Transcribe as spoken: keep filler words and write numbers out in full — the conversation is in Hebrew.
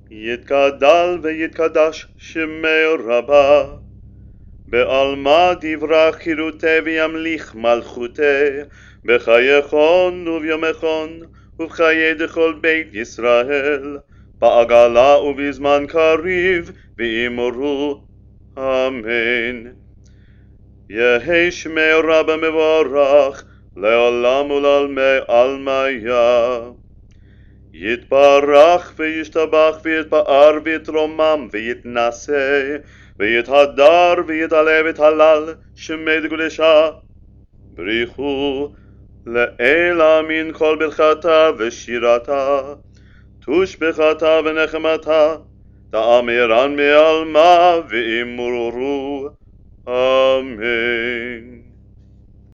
יתגדל ויתקדש שמי רבה, בעלמא דברה חירותי וימליך מלכותי, בחייכון וביומכון ובחיי דכל בית ישראל, בעגלה ובזמן קריב ואמרו אמן. יהי שמי רבה מבורך לעולם ולעלמי עלמיה. יתברך וישתבח ויתפאר ויתרומם ויתנשא ויתהדר ויתעלה ויתהלל שמי דקדושה. בריחו לאל אמין כל ברכתה ושירתה, תושבחתה ונחמתה, תאמירן מעלמא ואמרו אמן.